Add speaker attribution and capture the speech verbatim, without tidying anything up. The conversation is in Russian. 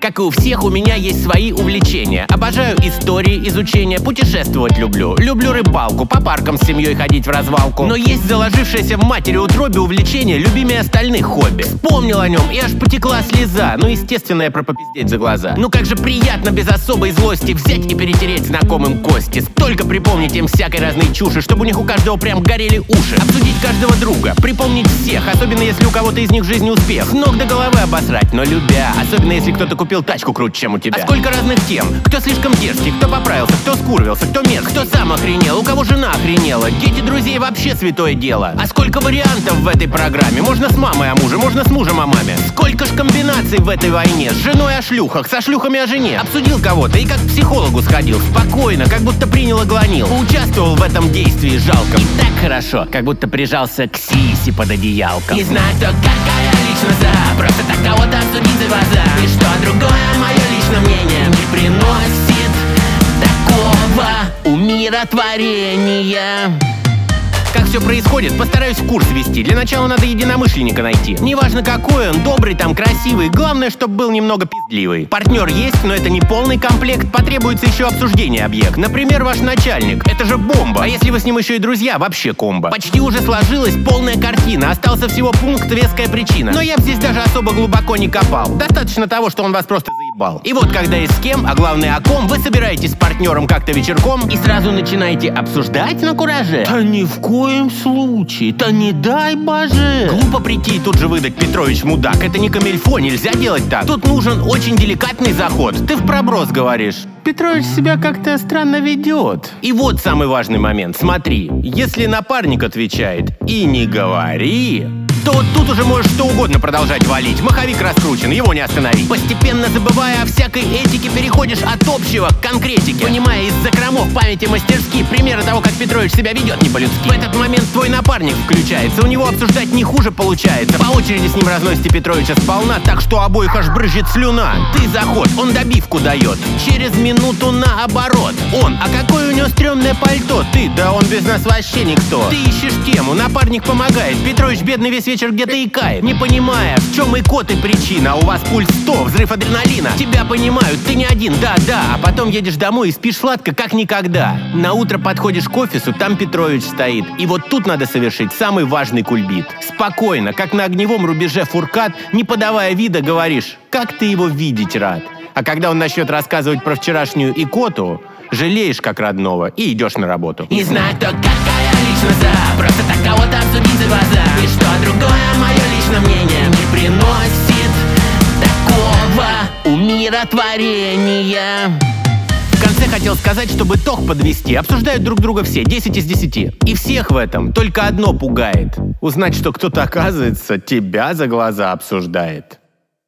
Speaker 1: Как и у всех, у меня есть свои увлечения. Обожаю истории, изучения, путешествовать люблю. Люблю рыбалку, по паркам с семьей ходить в развалку. Но есть заложившееся в матери утробе увлечение, любимее остальных хобби. Вспомнил о нем, и аж потекла слеза. Ну, естественно, я про попиздеть за глаза. Ну как же приятно без особой злости взять и перетереть знакомым кости. Столько припомнить им всякой разной чуши, чтобы у них у каждого прям горели уши. Обсудить каждого друга, припомнить всех, особенно если у кого-то из них в жизни успех. С ног до головы обосрать, но любя. Особенно если кто-то купил тачку круче, чем у тебя. А сколько разных тем. Кто слишком дерзкий, кто поправился, кто скурвился, кто мерз, кто сам охренел, у кого жена охренела. Дети друзей вообще святое дело. А сколько вариантов в этой программе. Можно с мамой о муже, можно с мужем о маме. Сколько ж комбинаций в этой войне. С женой о шлюхах, со шлюхами о жене. Обсудил кого-то и как к психологу сходил. Спокойно, как будто принял и глонил. Поучаствовал в этом действии жалко. И так хорошо, как будто прижался к сиси под одеялком.
Speaker 2: Не знаю, кто какая лично за. Просто так кого-то обсудить за глаза. И что другое мое личное мнение не приносит такого умиротворения.
Speaker 1: Как все происходит, постараюсь в курс ввести. Для начала надо единомышленника найти. Неважно какой он, добрый там, красивый. Главное, чтобы был немного пиздливый. Партнер есть, но это не полный комплект. Потребуется еще обсуждение объекта. Например, ваш начальник. Это же бомба. А если вы с ним еще и друзья, вообще комбо. Почти уже сложилась полная картина. Остался всего пункт, веская причина. Но я бы здесь даже особо глубоко не копал. Достаточно того, что он вас просто заебал. И вот когда есть с кем, а главное о ком, вы собираетесь с партнером как-то вечерком и сразу начинаете обсуждать на кураже.
Speaker 3: Да ни в коем В коем случае, да не дай боже.
Speaker 1: Глупо прийти и тут же выдать: Петрович мудак. Это не камильфо, нельзя делать так. Тут нужен очень деликатный заход. Ты в проброс говоришь: Петрович себя как-то странно ведет. И вот самый важный момент. Смотри, если напарник отвечает и не говори, то вот тут уже можешь что угодно продолжать валить. Маховик раскручен, его не остановить. Постепенно забывая о всякой этике, переходишь от общего к конкретике, понимая из закромов памяти мастерски примеры того, как Петрович себя ведет не по-людски. В этот момент твой напарник включается. У него обсуждать не хуже получается. По очереди с ним разносите Петровича сполна, так что обоих аж брызжет слюна. Ты заход, он добивку дает. Через минуту наоборот. Он, а какое у него стрёмное пальто? Ты, да он без нас вообще никто. Ты ищешь тему, напарник помогает. Петрович бедный весь вечер где-то икает, не понимая, в чем и код, и причина. А у вас пульс сто, взрыв адреналина. Тебя понимают, ты не один, да-да. А потом едешь домой и спишь сладко, как никогда. На утро подходишь к офису, там Петрович стоит. И вот тут надо совершить самый важный кульбит. Спокойно, как на огневом рубеже Фуркат, не подавая вида, говоришь: как ты его видеть рад. А когда он начнет рассказывать про вчерашнюю икоту, жалеешь как родного и идешь на работу.
Speaker 2: Не знаю, кто какая лично за. Просто так кого-то обсудить за глаза. И что другое мое личное мнение не приносит такого умиротворения.
Speaker 1: В конце хотел сказать, чтобы итог подвести. Обсуждают друг друга все, десять из десяти. И всех в этом только одно пугает: узнать, что кто-то, оказывается, тебя за глаза обсуждает.